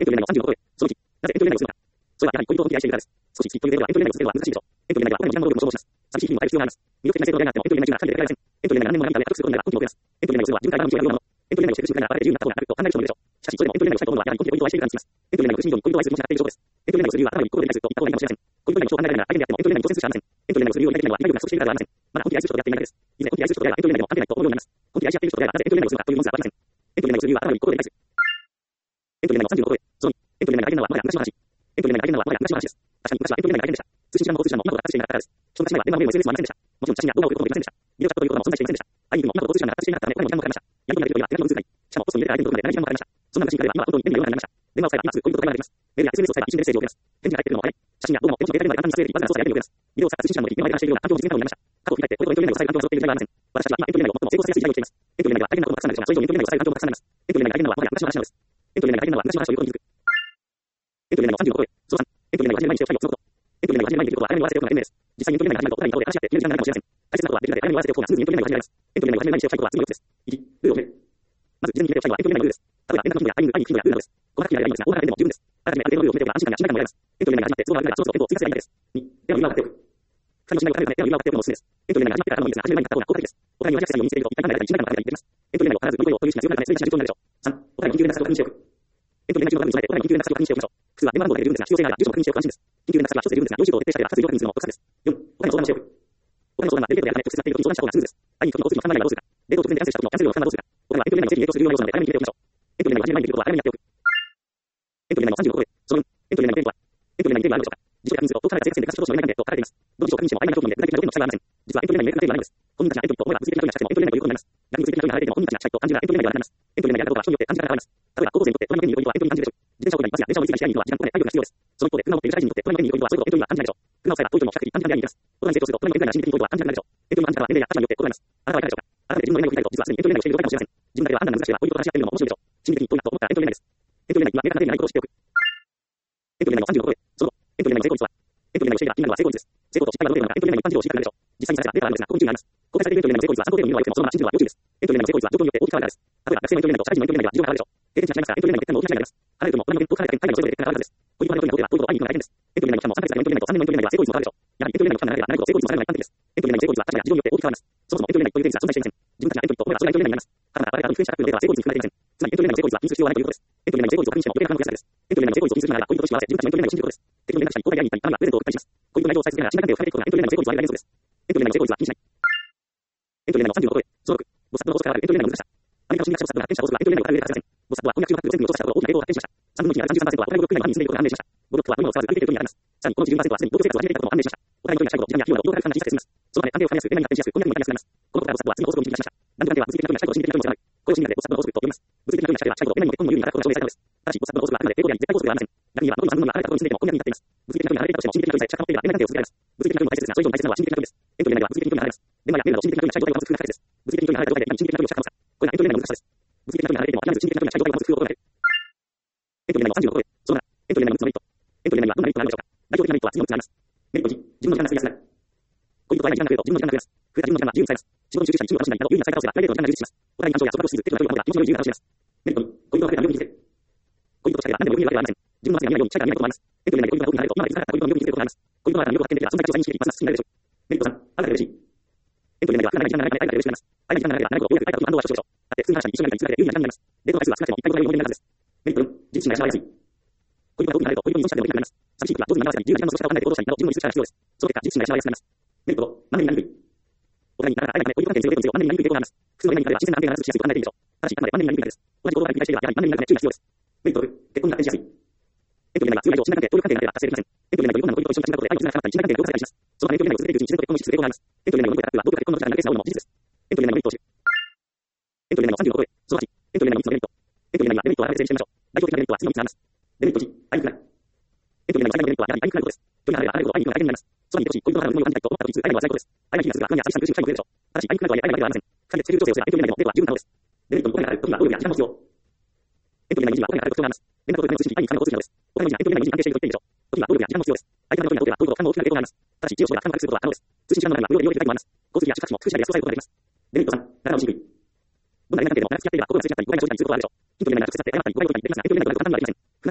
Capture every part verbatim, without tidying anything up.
エントリー内のさんじゅうのところへ、そのいち、なぜエントリー内をするのか。それはやはり恋人を本気で愛しているからです。少しきっというではエントリー内をするのは難しいでしょう。エントリー内は他の二段の能力も消耗します。寂しい日々を与える必要があります。魅力的な生徒であってもエントリー内中が管理できません。エントリー内が何年も何年かで獲得することになれば運気も増えます。エントリー内をするは自分からの道を選ぶようなもの。エントリー内をして苦しむからあれで自由になった方が楽と考える人もいるでしょう。しかしそれでもエントリー内をしたいと思うのはやはり本気で恋人を愛しているからにします。エントリー内の苦しみ以上に恋人を愛する気持ちがあっている証拠です。エントリー内をする理由は頭より心で理解すると言った方がいいかもしれません。恋人内の人を考えられるなら相手であってもエントリー内に挑戦するしかありません。エントリー内をする理由を抱いているのは理解力が不足しているからではありません。まだ本気で愛する人と出会っていないだけです。以前本気で愛する人と出会えばエントリー内でも関係ないと思うようになります。本気で愛し合っている人と出会えばなぜエントリー内をするのかという問題はありません。エントリー内をする理由は頭より心で理解する。エントリー内のさんじゅうのところへ、そのに、エントリー内が相手なのはもはや昔の話。エントリー内が相手なのはもはや昔の話です。確かに昔はエントリー内が相手でした。通信手段も交通手段も今ほど発達していなかったからです。人のたちには電話メールも エスエヌエス もありませんでした。もちろん写真や動画を送ることもできませんでした。ビデオチャットということも存在していませんでした。アイディも今ほど交通手段が発達していなかったため他にも時間もかかりました。やり込みができるよりは手紙の通貨に。しかもポストに入れて相手のところまで何時間もかかりました。そんな昔に比べれば今は本当に便利なようになりました。電話を使えば今すぐ恋人と会話ができます。メールや エスエヌエス を使えば一瞬でメッセージを送れます。返事が返ってくるのも早い。写真や動画も手持ちの携帯電話で簡単に撮影でき一発で操作やり取りを送れます。ビデオを使った通信手段もでき今まで話しているような環境を実現可能になりました。過去を振り返って恋人とエントリー内を抑える環境を揃っている時代はありません。私たちは今エントリー内を最も成功させやすい時代を生きています。エントリー内では相手のこともたくさんなるでしょうが、それ以上にエントリー内を抑える環境もたくさんなります。エントリー内が相手なのはもはや昔の話なのです。エントリー内が相手なのは昔の話ということに気づく。エントリー内のさんじゅうのところへ、そのさん、エントリー内を始める前にしておきたいよ、そのこと。エントリー内を始める前にできることは相手に言わせておくのが賢明です。実際にエントリー内が始まるとお互いに顔で話し合って見る時間がないかもしれません。大切なことはできるだけ相手に言わせておく方がスムーズにエントリー内を始められます。エントリー内を始める前にしておきたいことは次のよっつです。いち、ルールを決める。まず、事前に決めておきたいのはエントリー内のルールです。例えば、連絡の頻度やタイミング、会議の頻度やルールなどです。細かく決められばいいのですが、大まかな点でも十分です。あらかじめある程度のルールを決めておけば安心感や信頼感も得られます。エントリー内が始まって都合が悪いならそろそろエントを追加すればいいだけです。に、手の指輪を買っておく。二人の信頼を兼ねるため手の指輪を買っておくのもおすすめです。エントリー内が始まってからのいいですが、始める前に買った方が効果的です。お互いに同じアクセサリーを身につけると一体感が得られたり信頼感が得られたりできます。エントリー内を必ず乗り越えようという意識が強くなるため、そういう意識が重要になるでしょう。さん、お互いの緊急連絡先を確認しておく。エントリー内中の番組に備えてお互いの緊急連絡先を確認しておきましょう。複数は電話番号だけで十分ですが、必要性があれば住所も確認しておくと安心です。緊急連絡先は一つで十分ですが、領収書を徹底したりは複数利用確認するのも得策です。よん、お互いの相談をしておく。お互いの相談がデリケートであるため直接なっているときに相談した方がスムーズです。相手にとっての交通費の負担などはどうするか。デートを突然でキャンセルしたときのキャンセル料の負担などはどうするか。お互いはエントリー内の整理に影響する重要な要素なので早めに決めておきましょう。エントリー内を始める前にできることは早めにやっておく。エントリー内のさんじゅうのところへ、そのよん、エントリー内のデートは、エントリー内にデートはあるでしょうか。自己確認すると、遠く離れた生活線で活動上の内関係と書かれています。どの事情を確認しても相手の興味で具体的な条件の記載はありません。実はエントリー内に明確な定義はないのです。本人たちがエントリーと思えば物理的な条件が近くてもエントリー内ということになります。逆に物理的な条件が離れていても本人たちが近いと感じるならエントリー内ではなくなります。エントリー内であることは人によって感じ方が変わります。例えば、高校生にとって隣の県にいるポイントはエントリーに感じるでしょう。自転車をこいでいますや電車を乗り継ぎしたい人は時間とかで体力が必要です。その一方で、車を持っている社会人にとって隣の県にいるポイントはそういうことをエントリーは感じないでしょう。車を使えば東京も比較的短時間でやります。オンライン成長すると隣の県内の心理的ポイントは感じなくなるでしょう。エントリーの感じ方は年齢や立場によって異なります。あなたはいかがでしょうか。改めて自分の連絡を振り返ると、実はすでにエントリー内をしている状態かもしれません。自分だけでは判断が難しければポイントと話し合っているのも面白いでしょう。心理的にポイントだと思ったらエントリー内です。エントリー内には明確な定義がないことを知っておく。エントリー内のさんじゅうのところへ、その後、エントリー内の成功率は、エントリー内をしていたら気になるのは成功率です。成功と失敗がどう出るのかエントリー内の一般事情を知りたくなるでしょう。実際にされたデータがあるのですが、ここに注意があります。公開されているエントリー内の成功率は参考程度に見るのは良くても、そのまま信じるのは要注意です。エントリー内の成功率は状況によって大きく変わるからです。例えば、学生のエントリー内と社会人のエントリー内では事情が変わるでしょう。経験値が違いますから、エントリー内の結果も大きな違いがあります。離れるとも隣の県と離れた県、海外のそれぞれで結果があるはずです。ポイントがないときにとっては、ポイントを会いに行くのが大変です。エントリー内の期間もさんかげつがエントリー内とさんねんのエントリー内では成功率も変わるでしょう。やはりエントリー内の期間が長ければ長いほど成功率も下がるのが一般的です。エントリー内の成功率は確かに事情によって大きく変わります。そもそもエントリー内という定義が存在していません。自分たちがエントリーと思えばそれがエントリー内になります。ただ、誰かのインフルエンサーが来るのでは成功率に含まれていません。つまりエントリー内の成功率は気にする必要はないということです。エントリー内の成功率を確認してもお手柄な可能性がです。エントリー内の成功率を気にするならポイントとして合わせ自分たちのエントリー内を信じることです。敵の連絡者に公開で会いに行ったり、あるいはプレゼントを送ったりします。ポイントの内容を伝え続けながら信頼関係を深めていくことがエントリー内の成功率を上げられるそうです。エントリー内の成功率は気にしない。エントリー内のさんじゅうのところへ、そのろく、ボストの法則からあるエントリー内の難しさ。アメリカの心理学者ボストが発見した法則はエントリー内を変える例ではありません。ボストは翻訳中の発表を全部落としたところ大きな英語を発見しました。さんぶんのいちになるさんじゅうさんパーセントはお互いブロック以内の範囲に住んでいることが判明しました。ブロックは今を使わず相手ということになります。さらにこのうちじゅうにパーセントはすでに同居生活を始めていたことも判明しました。お互いの距離が近いこと、時間や費用など多くの感が小さく進みます。そのため関係を深めやすく、連絡に発展しやすく、婚約にも至りやすくなります。このことからボストは次の法則を導き出しました。男女関係は物理的な距離が近いこと、心理的な距離が近い。これを心理学でボストの法則と呼びます。物理的な距離が近いことは恋愛にも結婚にも有利に働くことが証明されたのです。ただし、ボストの法則はあくまで抵抗であり絶対法則ではありません。逆に言えば、残りの半分が離れたことについても婚約になっています。物理的な距離が離れたとしても心理的な距離さえ近く持っていれば恋愛関係を続けられます。物理的な距離も大切ですが、それ以上に大切なのは心理的な距離です。エントリー内では物理的な距離が離れます。電話やメールなど心理的な距離が近い状態をまず作るが大切です。物理的な距離が離れた状態でいかに心理的な距離を近く持つか。これがエントリー内の難しさです。物理的な距離が離れていても諦めず心理的な距離が近い状態をまず作ることができる。エントリー内のさんじゅうのところへ、そのなな、エントリー内のみっつのメリット。エントリー内にはどんなメリットがあるのでしょうか。代表的なメリットは次のみっつあります。メリットいち、自分の時間が費やすくなる。恋人と会いに時間が増えると自分の時間が増えます。増えた自分の時間が自由に使えます。仕事に集中したり、趣味を楽しんだりなど有意義な使い方をすればプライベートの時間が充実します。お互いに感情や束縛をしつつ、手の内を表達気持ちの自由な方が気持ちが楽しめます。メリットに、恋人が増えたら魅力につける。恋人と近いが何でも欲に分けるわけではありません。自分の末が見ないように近いから見ないこともあります。エントリー内で恋人が遠くに離れると今まで気づかなかった恋人の魅力につけることがあります。恋人が魅力を発見できればそのだけを再認識できますが好きになれるでしょう。メリットさん、あなたが嬉しい。エントリー内では普段長い時間が長いから嬉しくなります。相手に時間が長いから長いことをようやく書いた時に反応は少々でしょう。だって普通の話に一緒になりつながれて有利な時間になります。デートの回数は少なくても一回ご回分になるはずです。メリットよん、自立心が養われやすい。恋人が遠くに離れると恋人に依存しなくてもいいからなります。寂しい時は上手に長さに自由な時間の過ごし方を考えて行動したりなど自分の自立心が必要です。その結果、自立心が養われやすくなります。メリットご、マンネリになりにくい。お互いになかなか会えないため恋人関係に強いとマンネリになりにくい傾向があります。普通の恋愛に彼は自然な安定が長続きしやすいと考えていいでしょう。ただし、あくまでマンネリになりにくいです。同じ行動が繰り返していればやはりマンネリになるため注意が必要です。メリットろく、結婚に発展しやすい。エントリー内は強いと信頼関係、協力関係がなければ達成できません。エントリー内という女の恋人と一緒に活んだことで愛の絆が深まったり信頼関係が強化されたりします。そのためエントリー内を続けているうちに自然と結婚にしつつ傾向があります。エントリー内の乗り越えたはどこか結婚の時間が長くなるのも事実です。エントリー内のメリットを知る。エントリー内のさんじゅうのところへ、そのはち、エントリー内のみっつのメリット。エントリー内にはデメリットを改めて整理してみましょう。代表的なメリットは次のみっつあります。デメリットいち、会いにくくなる。エントリー内の最大のメリットはやはり会いにくくなることです。距離が離れれば離れるほど会いにくくなる相手になります。空にいてほしい、恋人の肌の匂いを感じたいと思った時につい会いには辛いことです。会いにくくなるが不安や寂しさに苦しむ人もいるでしょう。ただし会いにくくなるとはいえ会いにくくなるわけではありません。二人でスケジュール調整をすればエントリー内でもデートは十分なのです。デメリットの声がある時は労力や時間も必要。エントリー内の時は声がある特徴があります。連絡を取るための通信に会いに行くための交通費などです。お互いの時がエントリー内に関係していると言っていいでしょう。時は労力や時間も必要です。相手のことにとってはどういうことを負担を大きな抵抗があります。ただし、知恵を絞れば負担を軽くすることは可能です。通信時間の中には無料で利用できるタイプもあります。交通費や宿泊費も福祉代で安く抑えることができます。デメリットさん、仲直りしにくい。どんな恋愛関係でも長く付き合っていれば心が通じなかったり、誤解が生じたりすることはあるでしょう。エントリー内なら直接会って謝ったり誤解を解いたりできますが、エントリー内では簡単にはできません。不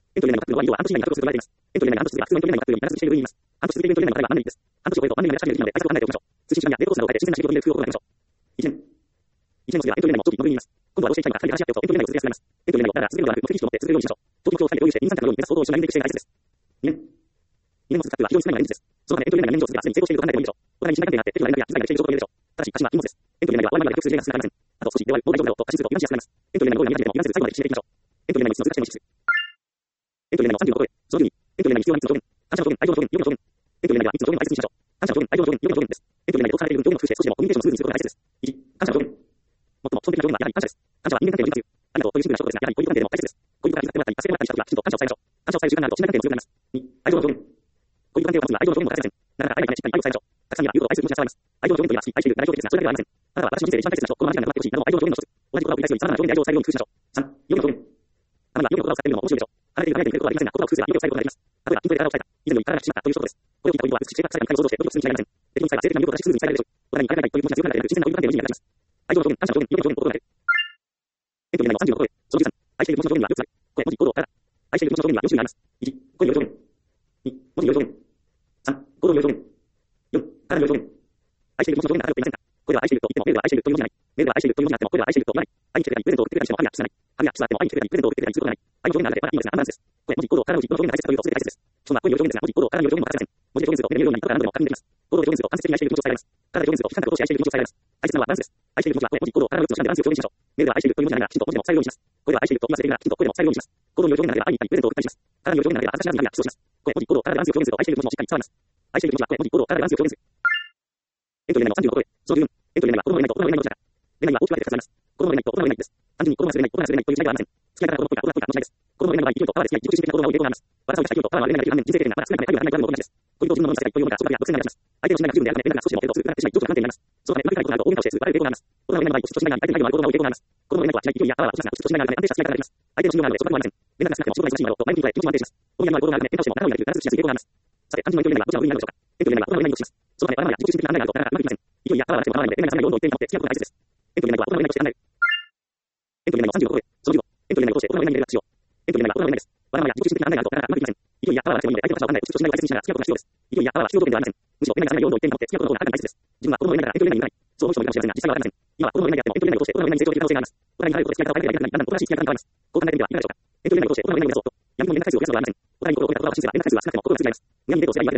エントリー内の活動は半年以内に加速すると言われています。エントリー内の半年続けば、普通のエントリー内の活動より長続きしていると言います。半年続けるエントリー内の課題は万年です。半年を超えると万年になる社会ので、対策を考えておきましょう。通信手段やデータ構成などを変えて自然な仕事に入れる工夫を行いましょう。いちねん。いちねんの次はエントリー内の長期の分に言います。今度はどうしていきたいのか、二人で話し合っておくと、エントリー内を続けやすくなります。エントリー内をだらだら続けるのではなく、目的地を持って続けるようにしましょう。長期目標を深めて共有して、二、三三のように目指す行動を一緒に歩んでいく姿勢が大切です。にねん。にねんも続くは非常に少ないのが現実です。そのためエントリー内の年以上続くがすでに成功していると考えてもいいでしょう。お互いに信頼関係があって、エントリー内のや機材がしている状況を言えるでしょう。ただし、発信は禁物です。エントリー内は終わりまで結局数字が進められません。あと少しではもう大丈夫だろうと過信すると今しやすくなります。エントリー内のゴールが見えなくても今すぐ最後まで決めていきましょう。エントリー内の質の難しさを意識する。エントリー内のさんじゅうのことで、そのじゅうに、エントリー内に必要なみっつの表現、反射の表現、愛情の表現、予備の表現。エントリー内ではみっつの表現を大切にしましょう。反射の表現、愛情の表現、予備の表現です。エントリー内で多くされている表現を工夫して少しでもコミュニケーションをスムーズにすることが大切です。いち、感謝の表現。最も基本的な表現はやはり感謝です。感謝は人間関係の理解という、ありがとうというシンプルな一言ですが、やはり恋人関係でも大切です。恋人が気遣ってもらったり、助けてもらったりしたときは、きちんと感謝を伝えましょう。感謝を伝える習慣があると信頼関係も強くなります。に、愛情の表現。恋人関係を持つには愛情の表現も欠かせません。なかなか相手にしっかり愛を伝えましょう。たくさんには言うことを愛する気持ちが伝わります。愛情の表現というのは好き、愛している、大丈夫ですが、それだけではありません。あなたは私の人生で一番大切な人、この間違いがなくなってほしい、など愛情の表現の一つ。同じ言葉を繰り返すよりさらなる表現で愛情を伝えるように工夫しましょう。さん、予備の表現。あなたは予備の言葉を使っているのも面白いでしょう。離れている離れていることはありませんが、言葉を工夫すれば予備を伝えることができます。例えば、筋トレで体を鍛えた。以前より体がきつくなったということです。これを聞いたポイントは、美しく正確さや見た目を想像して、予備をするに違いありません。敵に使えば性的な魅力を正しくスムーズに伝えられるでしょう。お互いに体が痛いという気持ちが強くなるだけでなく、自然な恋人関係の維持に役立ちます。愛情の表現、感謝の表現、予備の表現のことがある。エントリー内のさんじゅうのことで、そのじゅうさん、愛している気持ちの表現にはよっつある。声、文字、行動、体。愛している気持ちの表現にはよん種類あります。いち、声による表現。に、文字による表現。さん、行動による表現。よん、体による表現。愛している気持ちの表現が偏っていませんか？声は愛していると言っても、メールは愛しているという文字じゃない。メールは愛しているという文字があっても、声は愛していると言わない。愛に来てくれたり、プレゼントを送ってくれたりしても、愛がキスさない。愛がキスあっても、愛に来てくれたり、プレゼントを送ってくれたりすることがない。愛の表現があるので、まだいいのですが、アンバランスです。声、文字、行動、体のうち、この表現が大切というと、すべて大切です。基本は声による表現ですが、文字、行動、体による表現も欠かせません。文字で表現すると、目で見えるように、どこから何度でも確認できます。行動で表現すると、間接的に愛している気持ちを伝えられます。体で表現すると、悲惨なことをして愛している気持ちを伝えられます。大切なのはバランスです。愛している気持ちは声、文字、行動、体のよっつの手段でバランスよく表現しましょう。メールは愛しているという文字ながら、きちんと文字でも伝えるようにします。声は愛していると言わせているなら、きちんと声でも伝えるようにします。行動による表現なら、愛に行ったり、プレゼントを送ったりします。体による表現なら、私などになりキスをします。声、文字、行動、体でバランスよく表現すると、愛している気持ちもしっかり伝わります。愛している気持ちは声、文字、行動、体でバランスよく表現する。エントリー内のさんじゅうのことで、そのじゅうよん、エントリー内は子供の恋愛と大人の恋愛のどちらか。恋愛は大きく分けてふたつあります。子供の恋愛と大人の恋愛です。単純に子供がする恋愛、大人がする恋愛という違いはありません。付き合い方が子供っぽいか大人っぽいかの違いです。子供の恋愛の場合、生きるとパワーで付き合い、自己中心的な行動が多い傾向があります。バランスをした生きるとパワーは恋愛ができる反面、人生経験がまだ少ないため、愛がないのと同じです。恋人を自分のものにさせたいというのが、衝突や独占が目立ちます。相手の信頼が十分であるため、恋愛が少しでも程度をするからしない、情緒が不安定になります。そのため、うまくいかないことがあると大喧嘩をして、すぐバレる傾向があります。大人の恋愛の場合、嫉妬と信頼があり、相手に愛のある行動が多い傾向があります。子供の恋愛の場合は、勢いやパワーは落ちますが、嫉妬と信頼があるため、安定した信頼があります。相手の信用があるので、束縛はありません。連絡が少なくても、仕事が忙しいのだろうと、前向きに捉え、気持ちも安定します。大人の行動があるため、喧嘩をしても、仲直りができる、バランスしやすい傾向があります。さて、単純なエントリー内はどちらの類になるでしょうか。エントリー内は大人の恋愛に属します。そのため、パワーや自己中心的な考えがあると、なかなかうまくいきません。勢いやパワーはなくても、パワーなので、恋愛が冷めないようにどんどん一定に保って付き合うことが大切です。エントリー内は大人の恋愛として考える。エントリー内のさんじゅうのことで、そのじゅうご、エントリー内を通して大人の恋愛に連絡しよう。エントリー内は大人の恋愛です。パワーや自己中心的な考えがあると、なかなかうまくいきません。勢いやパワーはなくてもいいので、相手の価値を考えて、嫉妬と信頼を大切にしながら付き合うことが必要です。勢いやパワーは必要条件ではありません。むしろ、恋愛が冷めないようにどんどん一定に保って付き合うことの方がはるかに大切です。自分は子供の恋愛だからエントリー内にいない。そう思う人もいるかもしれませんが、実際はわかりません。今は子供の恋愛であっても、エントリー内を通して大人の恋愛に連絡をして、大人の恋愛に付き合い方を変えていない、だんだん大人らしい付き合い方に変わります。交換内的には、いい関係を築く必要があります。交換内的には、いかがでしょうか。エントリー内を通して大人の恋愛に連絡をしようと、闇に目を通して連絡回数はありません。お互いに心を込めた言葉は信じては連絡回数は少なくても心が動いていることは真実です。無理やりデートをして相手の恋愛になろうとするわけではありません。恋愛にデートをする相手の話は連絡回数が少なくても心が動いていることは真実です。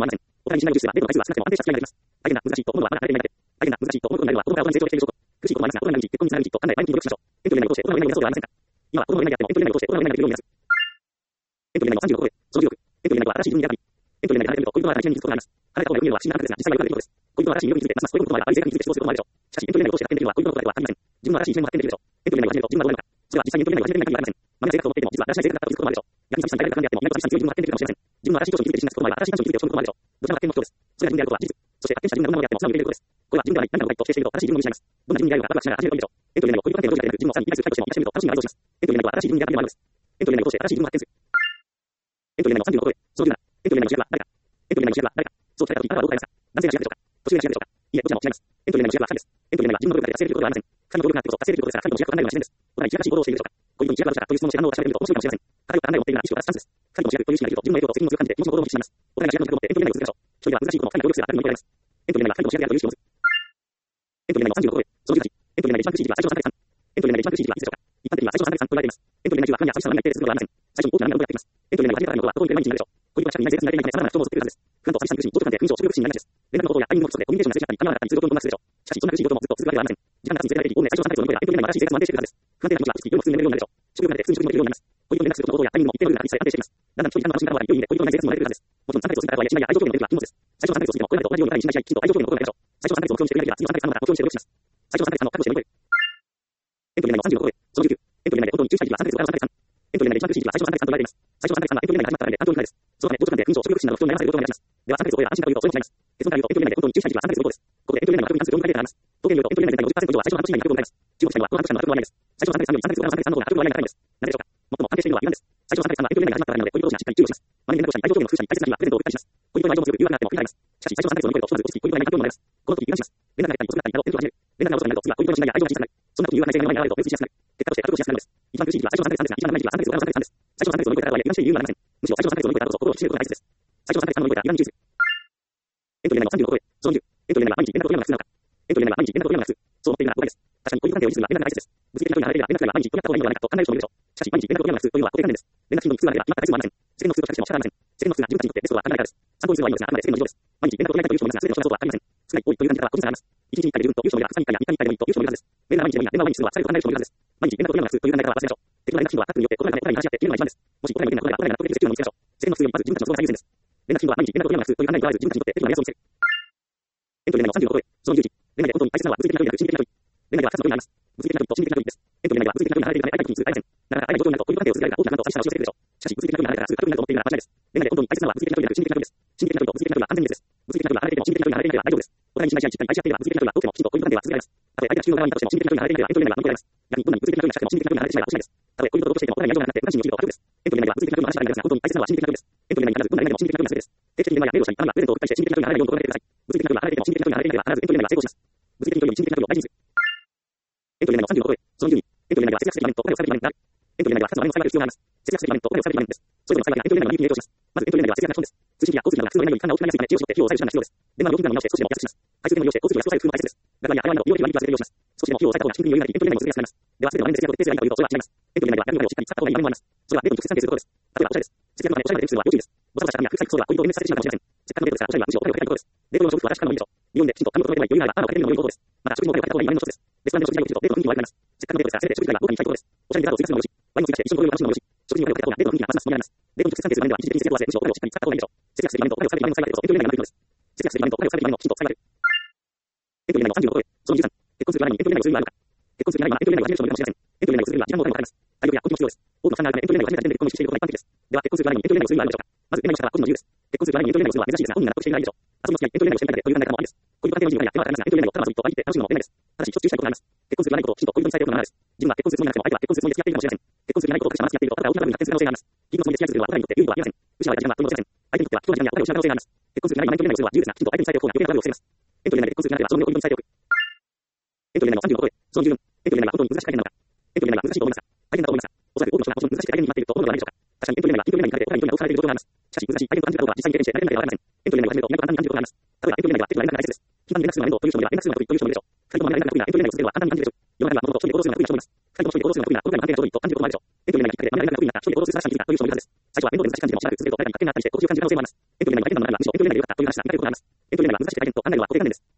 お互いに信頼を重視すれば、データの回数は少なくても安定した付き合いができます。大変な難しいと思うのはまだ慣れていないので、大変な難しいと思うことになるのは子供が大人に成長している証拠。苦しいこともありますが、大人になるうち、結婚につながるうちと考え、前向きに努力しましょう。エントリー内を通して大人の夢を目指そうではありませんか。今は子供の夢であってもエントリー内を通して大人の夢ができるようになる。エントリー内のさんじゅうを超え、そのじゅうろく。エントリー内は新しい自分に出会い、エントリー内で離れると恋人は大事に気づくことがあります。離れた方がよく見るのは不思議な感覚ですが、実際はよくあることです。恋人は新しい魅力に気づいて、ますます恋人との間で愛生活に気づいて過ごすこともあるでしょう。しかし、エントリー内を通して発展できるのは恋人のことではありません。自分の新しい一面も発展できるでしょう。エントリー内を始めると自分はどうなるのか。それは実際にエントリー内を始めてみないとわかりません。マネ性格と思っていても、実は新しい性格だったと気づくこともあるでしょう。逆に寂しさに抱えた感であっても、意外と寂しさに強い自分が発展できるかもしれません。自分の新しい長所に気づいて自信がつくこともあれば、新しい短所に気づいて落ち込むこともあるでしょう。どちらも発展の目標です。それが自分であることは事実。そして発展した自分がどんなものであっても素直に受け入れることです。これは自分ではない何かを大と否定していると、新しい自分を見失います。どんな自分であるのか、ワクワクしながら始めるといいでしょう。エントリー内を恋人関係の上である自分をさらに愛するタイプとしても見出してみると楽しみが倍増します。エントリー内は新しい自分に出会ってもあるのです。エントリー内を通して新しい自分を発展する。エントリー内のさんじゅうを超え、そのじゅうなな。エントリー内の主役は誰か。エントリー内の主役は誰か。そう聞かれたとき、あなたはどう答えますか。男性が主役でしょうか。年上が主役でしょうか。いえ、どちらも違います。エントリー内の主役は二人です。エントリー内は自分の努力が達成できることではありません。神の努力があってこそ達成できることですが、神の主役はないのは自然です。お互い主役らしい行動をしているでしょうか。恋人に主役がどうしたかという質問をして反応がしゃべると面白いかもしれません。偏った考えを持っているなら意思を出すチャンスです。神の主役という意識ができると自分の影響と責任を強く感じて気持ちの行動を意識します。お互い主役の自覚を持ってエントリー内を続けましょう。一人は難しいことも神の協力するが神の意向であります。エントリー内は神の主役であるという意識を持つ。エントリー内のさんじゅうを超え、そのじゅうはち。エントリー内で一番苦しい時期は最初のさんかげつかん。エントリー内で一番苦しい時期はいつでしょうか。一般的には最初のさんかげつかんと言われています。エントリー内中は神や寂しさの中に一定続くことはありません。最初に大きな波がやってきます。エントリー内の初めからのことは心に毎日になるでしょう。恋人は近くに内生活に慣れていないため様々な不調も作るはずです。不安と寂しさに苦しみ、情緒間で緊張、食欲心になります。連絡のことやタイミングの不足でコミュニケーションがすれ違ったり、神々なったりする状況に伴うでしょう。しかし、そんな苦しいこともずっと続くわけではありません。時間が経つにつれて大きに成長したタイプを乗り越えたエントリー内の新しい生活も安定しているはずです。不安定な気持ちは少し夜も普通に眠れるようになるでしょう。食欲が出て普通に食事もできるようになります。恋人と連絡することのことやタイミングも一定のルールが一切安定しています。だんだん距離感の安心感は良い意味で恋人の内生活も慣れてくるはずです。もちろんさんかげつを過ぎたとはいえ、信頼や愛情表現のレベルは禁物です。最初のさんかげつを過ぎてもこれまでと同じように互いに信頼し合い、きちんと愛情表現のことができるでしょう。最初のさんかげつを目標にしているだけでは次のさんかげつ間の目標にして努力します。最初のさんかげつ間の覚悟して乗り越える。エントリー内のさんじゅうを超え、そのじゅうきゅう。エントリー内で本当に注意した時期はさんかげつからさんかげつかん。エントリー内で一番苦しい時期は最初のさんかげつかんと言われています。最初のさんかげつかんはエントリー内が始まったためで環境にないです。そのため、同時間で緊張、食欲心など不調に悩まされることになります。ではさんかげつを終えは安心感というとそれも違います。結論から言うとエントリー内で本当に注意した時期はさんかげつのことです。ここでエントリー内の確認関数よんかいデータがあります。統計によるとエントリー内全体のごじゅっパーセント以上は最初の半年以内に記録を迎えます。注目したいのはこの半年間の獲得の割合です。最初のさんかげつかんよりさんかげつ後のさんかげつかんの方が獲得の割合が高いのです。なぜでしょうか。最も安定しているのは時間です。最初のさんかげつかんはエントリー内が始まったからなので、恋人同士がしっかり注意をします。マネージメントしたり、愛情表現の工夫したり、大切な日はプレゼントを繰り返します。恋人の愛情も強く誘惑があっても繰り返します。しかし最初のさんかげつを乗り越えると、ひとまず落ち着き、恋人の愛に環境になります。この時、油断します。連絡が減ったり、遅くなったりなど、テンションを上げる。連絡が遅くなると、次は恋人の信頼や愛情が小さくなる。そんな時に誘惑内政が前に現れると、別しやすくなる。結果として獲得しやすくなるのです。一番苦しい時期は最初のさんかげつかんですが、一番長い時期はさんかげつからさんかげつかんです。最初のさんかげつを乗り越えたらとはいえ、油断している理由はありません。むしろ最初のさんかげつを乗り越えたらこそ心を引き締めることが大切です。最初のさんかげつかんを乗り越えたら油断に注意する。エントリー内のさんじゅうを超え、そのじゅう。エントリー内は毎日連絡を取り合うのが普通なのか。エントリー内は毎日連絡を取り合うのが普通。そう思っているなら誤解です。確かに恋人関係を維持するには連絡が大切です。物理的な距離が離れていれば連絡すれば毎日取り合った方がいいのではないかと考える人もいるでしょう。しかし毎日連絡を取り合うのが普通というのは固定観念です。連絡頻度に苦痛があれば決まった回数もありません。世間の普通としても仕方ありません。世間の普通が自分たちにとってベストは考え方です。参考にするのはいいのですが、あくまで世間の事情です。毎日連絡を取り合いたいという人もいますが、全ての人がそうとは限りません。少ない多いという感じ方は個人差があります。一日に一回で十分という人もいれば、二日に一回や三日に一回でもいいという人もいるはずです。メールは毎日でもいいが、電話を毎日するのは疲れると考える人もいるはずです。毎日連絡を取り合うのが普通という考え方は忘れましょう。適当な連絡頻度はタスクによって異なるため、お互いに話し合っているのが一番です。もしお互いの意見が異なれば、お互いが納得できるというのを見つけましょう。世間の普通よりまず自分たちの都合が最優先です。連絡頻度は毎日連絡を取り合うのが普通という考えにとらわれず、自分たちにとって適度な目安を見せる。エントリー内のさんじゅうを超え、そのじゅう時。恋愛で本当に大切なのは物理的な距離である心理的な距離。恋愛ではふたつの距離があります。物理的な距離と心理的な距離です。エントリー内では物理的な距離が離れているため、会いたい時に通会えません。なかなか会えない状況になると、恋人関係を続けられるが大きな不安と寂しさを押し寄せてくるでしょう。しかし、物理的な距離が離れたらすぐ獲得になると思っているなら間違いです。恋愛で本当に大切なのは物理的な距離である心理的な距離です。心理的な距離と物理的な距離は完全に別です。物理的な距離が離れていても心理的な距離が離れていないでは大丈夫です。お互いに信頼し合い、しっかり愛し合っていれば物理的な距離はどうしてもきちんと恋人関係は続けられます。たとえ相手が地球の側にいたとしても心理的な距離が離れていないではエントリー内は守られます。逆にどんなに物理的な距離が近くても心理的な距離が離れてしまえばおしまいです。たとえ恋人と同居していてもお互いに愛情がなくなって無関心に生きると獲得です。エントリー内では物理的な距離の話がありますが、本当に大切なのは心理的な距離です。エントリー内に限らずどんな夢でも心理的な距離が全てです。定期的に電話やメールをしたり、あるいはプレゼントを送ったりして心理的な距離が離れないように心がけてください。物理的な距離が離れていても心理的な距離が離れていないでは必ずエントリー内は成功します。物理的な距離より心理的な距離を大事にする。エントリー内のさんじゅうを超え、そのじゅうに。エントリー内では節約すべき場面とお金を使うべき場面がある。エントリー内ではふたつの場面を使い分ける必要があります。節約すべき場面とお金を使うべき場面です。それぞれの使い分けがエントリー内の利益に影響します。まずエントリー内では節約が基本です。通信費や交通費などが普通の今より負担が大きくなりやすいため、知恵を絞って費用を最小限にする必要です。電話の料金などの見直して少しでも安くします。排水電の利用して交通費を安く抑える工夫も大切です。ガソリンやアイワンなど利用費は利益はゼロで利用します。少しでも費用を抑えた方が資金に余裕があり、エントリー内も続けやすくなります。では全ての場面で節約を徹底するかというとそれは違います。エントリー内ではやるお金をしっかり使った方がいい場面もあります。それはデートに直接関係することです。例えばおしゃれです。節約のためにおしゃれなデートするのは要注意です。ごちゃごちゃした髪や空臭い服装では恋人を幻滅させてしまうかもしれません。せっかくのデートですからおしゃれはむしろお金をかけないことです。デート用の食服は確かなのがいいでしょう。日本できちんと髪を整えてない余裕があればパンをかけてみるのも良いことです。また食事もお金をかけた方がいい場面の一つです。レストランでの食事代をきちんとデートの雰囲気を悪くなります。せっかくのデートですからせめて食事代は豪華にしたいことです。おしゃれにデートを追加するのもよし、ワインを追加して一緒にご飯を楽しむのもよし、食事にお金をかけた方がデートの雰囲気がますます盛り上がります。デートに直接関係する場面では一時的に節約を忘れ、むしろお金をしっかり使った方がいいでしょう。節約する場面とお金を使う場面の使い分けこそエントリー内になるというのです。節約する場面とお金を使う場面のきちんと使い分ける。エントリー内のさんじゅうを超え、そのじゅうさん。結婚する前にエントリー内をする理由はあるか。結婚する前にはエントリー内を始める人もいるかもしれません。エントリー内をするには時間もお金もかかります。体力やお金も必要です。多くの負担があるためエントリー内を初めて結婚していることが一般的です。では結婚する前にエントリー内をする理由はあるでしょうか。まず恋愛の仕方は個人の自由です。結婚する前にエントリー内をするのは珍しいですが、本人が納得していないでしょう。遊びの付き合い、エントリー内をしてみたいという考え方もありです。恋人関係の人には手間はかかりますが、エントリー内をただ遊びと相手楽しむのも恋愛です。ただし一つ注意したいことがあります。結婚する気がないことをきちんと恋人に伝えておくのがマナーです。自分が結婚するつもりなくても相手は結婚するつもりで付き合っているかもしれません。結婚する気がないことを隠して話し合っていると、ただ大きな部分に発展する可能性があります。義理のつもりで付き合いするのはお互いにとって有利はありません。失われた時間は取り戻せません。相手にとっては貴重な時間やお金を失う可能性があります。結婚する気がないままエントリー内をするのは自由ですが、きちんと相手に伝えておく方が余計な悪を防げます。エントリー内で結婚する気がなければその身を恋人に伝えておく。エントリー内のさんじゅうを超え、そのじゅうよん。エントリー内は本当に難しい体験なのか。エントリー内は難しいと思いますか。大変だと思いますか。おそらく多くの人がもちろん難しい体験になっていると思うのではないでしょうか。確かにエントリー内はイントリー内にかけてお互いに人に直されている状況があります。しかし難しい体験と感じたことは実際に経験して慣れるだけではありません。エントリー内を始めると意外と簡単に感じることがあります。例えばエントリー内はテクノは連絡が大切です。頻繁に連絡するのは面倒という人もいれば連絡するのは得意という人もいるでしょう。二人とも連絡が得意なエントリー内を続けるのは簡単に感じるでしょう。世の中には物事を一人で行動するのが得意な人もいます。二人とも一人で行動するのが得意なことが関係ない人と感じることもあるでしょう。エントリー内がきっかけで連絡が得意になった一人で行動するさらに気づいたという人もいるはずです。最初は面倒で難しい感じでもしばらく続けると誰かに勝手になったりして交通を感じる可能性もあります。エントリー内が変なのではむしろエントリー内で良かったという話が見かけること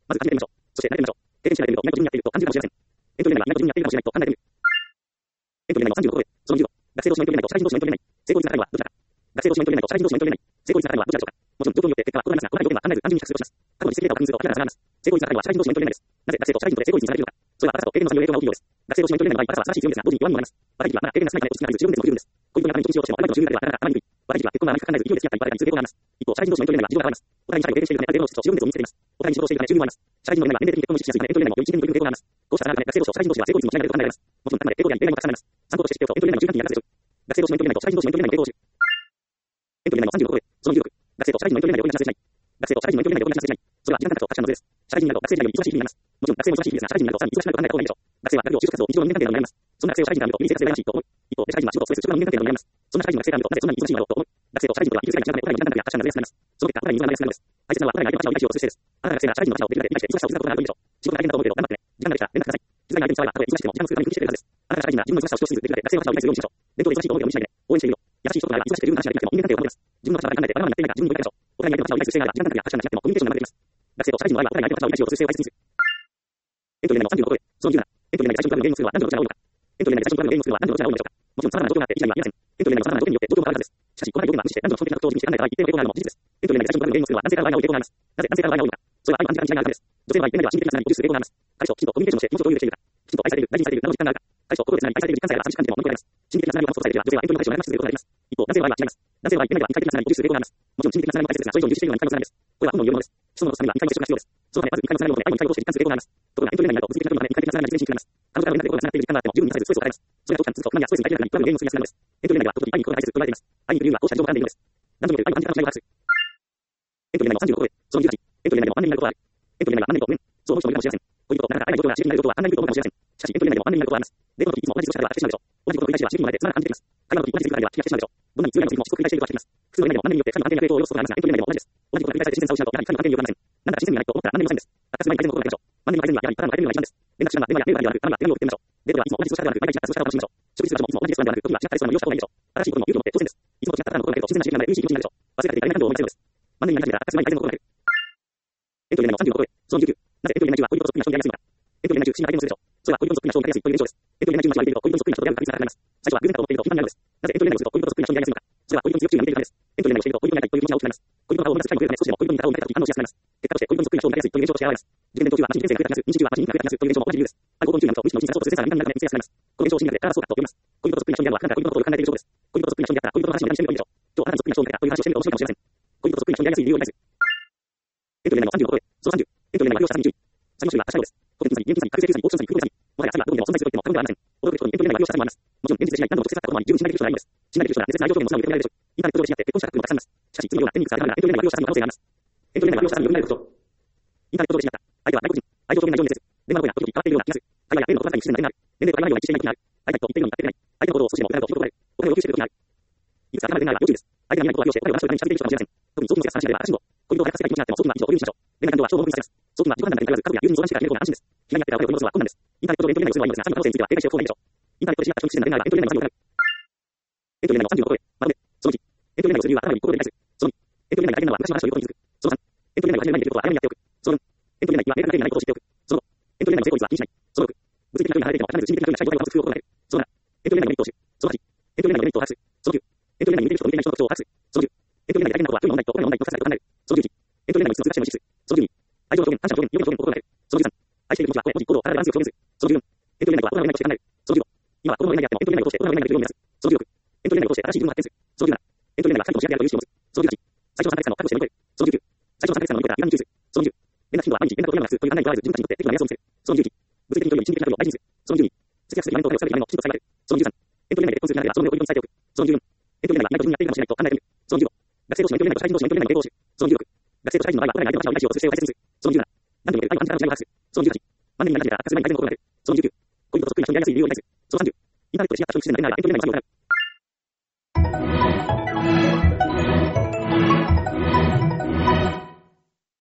まず漢字で読みましょう。そして慣れてみましょう。経験しないでみると、意外と順にやっていると感じるかもしれません。エントリー内は意外と順にやっているかもしれないと考えてみる。エントリー内のさんじゅうごこえ、そのじゅうご、学生同士のエントリー内と社会人同士のエントリー内、成功率が高いのはどちらか。学生同士のエントリー内と社会人同士のエントリー内、成功率が高いのはどちらでしょうか。もちろん、状況によって結果は異なりますが、この条件は考えず単純に着数をします。過去の実績データを確認すると明らかになります。成功率が高いのは社会人同士のエントリー内です。なぜ学生と社会人とで成功率に差が出るのか。それは荒さと経験の差による影響が大きいようです。学生同士のエントリー内の場合、荒さは正しい強いんですが、同時に弱みもあります。若い時期はまだ経験が少ないため落ち着かず十分でも十分です。恋人の中身と一応しても、若い時のじゅう代ではなかなか叶いにくい。若い時期は結婚があまりかからないず勢いで付き合ったり、バレたりする傾向があります。一方、社会人同士のエントリー内は事情が変わります。お互いに社会を経験しているため、ある程度の質と十分でを見せています。お互いに仕事をしているため十分もあります。社会人の面では年齢的に結婚を意識しやすいため、エントリー内もより一致に取り組む傾向があります。こうした差があるため、学生同士と社会人同士は成功率も違いが出ると考えられます。もちろん、あくまで傾向であり、例外もたくさんあります。参考として知っておくと、エントリー内の中間値に役立つでしょう。学生同士のエントリー内と社会人同士のエントリー内の傾向を知る。エントリー内のさんじゅうごこえ、そのじゅうろく、学生と社会人のエントリー内で横になしなしない。学生と社会人のエントリー内で横になしなしない。それは時間かかると各社のズレです。社会人になると学生時代より忙しい日になります。もちろん学生も忙しい日ですが、社会人になるとさらに忙しくなると考えた方がいいでしょう。学生は学業、就職活動、日常の人間関係などになります。そんな学生を社会人になると、いい生活で羨ましいと思う。一方で社会人は仕事、ストレス、職場の人間関係などになります。そんな社会人の学生がなると、なぜそんなに忙しいのだろうと思う。学生と社会人とは技術が違うため、お互いに時間がかかるや各社のズレが少なります。その結果、お互いに無駄なレスがあります。大切なのはお互いに相手の話を理解しようとする姿勢です。あなたが学生が社会人の話をできるだけ理解して忙しさを失うことがあるといいでしょう。仕事が大変だと思うけど頑張ってね。時間ができたら連絡ください。実在に相手に伝われば、たとえ忙しくても時間を作るために工夫してくれるはずです。あなたが社会人が自分の忙しさを主張し続けるできるだけ学生の話を理解するようにしましょう。伝統で忙しいと思うけど無理しないでね。応援しているよ。優しい人となれば忙しくて自分の話ができなくても人間関係を守ります。自分の話を考えてバラバラになっていないか自分に理解しましょう。お互いに相手の話を理解する姿勢があれば時間かかるや各社の話ができなくてもコミュニケーションが生まれています。学生と社会人の場合はお互いに相手の話を理解しようとする姿勢を大切にする。エントリー内のさんじゅうごこえ、そのじゅうなな、エントリー内で最初に原因を作るのは何度のどちらが多いのか。エントリー内で最初に原因を作るのは何度のどちらが多いのでしょうか。もちろん様々な条件があって一概には言えません。エントリー内の様々な条件によって状況が変わるはずです。しかし、この条件は無視して男女の尊敬なことを軸にして考えた場合、一定の傾向があるのも事実です。エントリー内で最初に原因を作るのは男性から場合が多い傾向があります。なぜ男性から場合が多いのか。それは愛の暗示が違いがあるためです。女性の場合、一定のは心理的なつながりを重視する傾向があります。彼氏ときちんとコミュニケーションをして気持ちを共有できているか。きちんと愛される、大事にされるなどの実感があるか。彼氏と心でつながり愛される実感さえあれば寂しく感じても乗り越えられます。心理的なつながりを保つことさえできれば女性はエントリーの彼氏を悩まし続けることができます。一方、男性の場合は違います。男性の場合、一定のは肉体的なつながりを重視する傾向があります。もちろん心理的なつながりも大切ですが、それ以上に重視しているのは肉体のつながりです。これは本能によるものです。基礎のためには肉体の接触が必要です。そのため、まず肉体のつながりを求め、愛の肉体を通して実感する傾向があります。ところが、エントリー内になると物理的な部分まで肉体的なつながりが実現しにくくなります。彼女から連絡で心がつながっている実感があっても十分に満たせずストレスを抱えます。それが長期間続くと、不満やストレスに耐えられなくなり、不安の原因を作りやすくなるのです。エントリー内では時々愛に心が大切と言われています。愛にという理由はこうした事情が絡んでいるのです。男女による愛の暗示からの違いがある。エントリー内のさんじゅうごこえ、そのじゅうはち、エントリー内でも万年になることはある。エントリー内は万年と無縁、そう思う人もいるかもしれません。恋人となかなか会えない状況が刺激になる状況はあんなに来ると思うかもしれません。しかし、エントリー内でも万年になることはあります。デートの時いつも同じ過ごし方では飽きてしまうでしょう。同じことを繰り返しは刺激にまでつまらなく感じています。会話の時同じ時間では気がしてしまうでしょう。どんなに強いの時もしつこく繰り返していると飽きてきます。普通の恋愛でも万年によって神の安定に影響を及ぼすことがありますが、エントリー内でも同じです。同じことが繰り返されて自然さを失うと、やはり神の安定によりません。なんだか自然にはないと思ったら万年にませんです。悪化する前に相手の心を変えましょう。万年の改善にはやはりただの改善には一番です。連絡手段が電話やメールではなく、あなたが手紙を送ってみましょう。デートではいつも同じ過ごし方ではなく、毎日違った過ごし方を楽しみましょう。食事する場所もいつも同じレストランではなく、時は違ったレストランを利用した方がいいでしょう。新しいことも勇気を持って当然です。いつもと違った方の心がけると自然な刺激が生まれ、いい刺激になるでしょう。忘れかけていられない感情を思い出せるのです。万年になり始めたら、悪化する前に相手の心がける。エントリー内のさんじゅうごこえ、そのじゅうきゅう、なぜエントリー内中は恋人とそっくりな人になりやすいのか。エントリー内中、不審な相手のするでしょう。それは恋人とそっくりな人になりやすいという現象です。エントリー内中の人は恋人とそっくりな人である確率が高くなります。最初は偶然だと思っていると頻繁になるのです。なぜエントリー内をすると恋人とそっくりな人になりやすいのか。それは恋人に強く注意が向いているためです。エントリー内をしていると恋人になりたいという気持ちが大きくなります。恋人の顔を同じ機会に向けるため少しでも恋人に顔を向けた時反応しやすくなります。結果として恋人にそっくりな人になりやすいという現象として現れます。受験勉強中は私に人生が増えた気がする、妊娠中は私に肉が増えた気がするという現象も同じ理由です。ある行動に注意なると無意識のうちに誘うと先生が敏感になるため見せやすくなります。この現象を心理学でカラーソーダと呼びます。恋人とそっくりな人になるのは普段から恋人のことを考えている状況です。恋人とそっくりな人になったら恋人の話を無駄にしてみるといいでしょう。今日あなたのそっくりな人を見たという話をしてみると面白いかもしれません。恋人とそっくりな人になりやすい理由を理解する。エントリー内のさんじゅうごこえ、そのさんじゅう、エントリー内は利用者さんに注意。最後の種類は他社用です。コテンツに、現金差に、覚醒給差に、オークション差に、空差に、もはや差がどこにでも存在すると言っても過言ではありません。驚くべきことにエントリー内は利用者さんにもあります。もちろん現実でしない何度も直接会ったこともあり、十分信頼できる人がいるのです。信頼できる人なら熱烈な愛情表現も素直に受け止められるでしょう。インターネット上で知り合って結婚した方もたくさんいます。しかし、次のようなテクニックされたらエントリー内は利用者さんにも可能性があります。エントリー内は利用者さんによるないこと。インターネット上で知り合った。相手は外国人。愛情表現が異常に熱烈。電話の声が時々変わっているような気がする。会話やメールの言葉遣いに不自然な点がある。年齢とか言わないような一致していない時がある。会いたいと言っているのにやっていない。相手のことを少しでも疑うとひどくなる。お金を要求している時がある。いくつか考えてないが要注意です。相手が見ないことは利用して、お金を話を近づけている人かもしれません。特に早期のセックス話し合いでは赤信号。恋人を早くさせたい気持ちがあっても、早期は以上を保有しましょう。連絡感情は超能力にさせます。早期は自己判断で限らず、家族や友人に相談してから決める方が安心です。気になってからお金を取り戻すのは困難です。インターネット上でエントリー内をするのはいいのですが、詐欺の可能性については警戒しておく方がいいでしょう。インターネットで知り合った人に不自然な恋愛はエントリー内の詐欺を行う。エントリー内のさんじゅうごこえ、まとめ、そのいち、エントリー内をする理由はあなたに心で理解する。そのに、エントリー内が大変なのは昔の話を言うことに気づく。そのさん、エントリー内を始める前にできることは早めにやっておく。そのよん、エントリー内には明確な定義がないことを知っておく。そのご、エントリー内の成功率は気にしない。そのろく、物理的な距離が離れていても必ず心理的な距離が近い状態を保つ工夫を行える。そのなな、エントリー内のメリットを知る。そのはち、エントリー内のメリットを把握する。そのきゅう、エントリー内に似ている人と似ていない人の特徴を把握する。そのじゅう、エントリー内で大変なことは距離の問題とお金の問題とふたつあると考える。そのじゅういち、エントリー内のいつつの難しいも意識する。そのじゅうに、愛情の表現、感謝の表現、予言の表現、心を考える。そのじゅうさん、愛している気持ちは声、文字、行動、体でバランスよく表現する。そのじゅうよん、エントリー内とは心の恋愛として考える。そのじゅうご、今は心の恋愛であってもエントリー内を通して心の恋愛ができるように目指す。そのじゅうろく、エントリー内を通して新しい自分を発見する。そのじゅうなな、エントリー内は神と知り合いであるという意識を持つ。そのじゅうはち、最初のさんかげつ間の覚悟して乗り越える。そのじゅうきゅう、最初のさんかげつ間の乗り越えたら気が注意する。そのじゅう、連絡頻度は毎日連絡と連絡がつくという考えにとらわれず自分たちにとって適度な目安を見せる。そのじゅういち、物理的に距離より心理的な距離を大事にする。そのじゅうに、付き合ってやめと手を下げるためのきちんと伝えられる。そのじゅうさん、エントリー内で結婚するならその目を恋人に伝えておく。そのじゅうよん、エントリー内は何と自分にやっているかもしれないと考えてみる。そのじゅうご、学生同士のエントリー内と社会人同士のエントリー内の傾向を知る。そのじゅうろく、学生と社会人の場合はお互いに相手の話を理解しようとする姿勢を大切にする。そのじゅうなな、何度も言える愛を安定からの違いを把握する。そのじゅうはち、万年になり始めたら活発に相手の心を考える。そのじゅうきゅう、恋人とそっくりな人になりやすい理由を理解する。そのさんじゅう、インターネットで知り合った人に不自然な恋愛はエントリー内の詐欺を行う。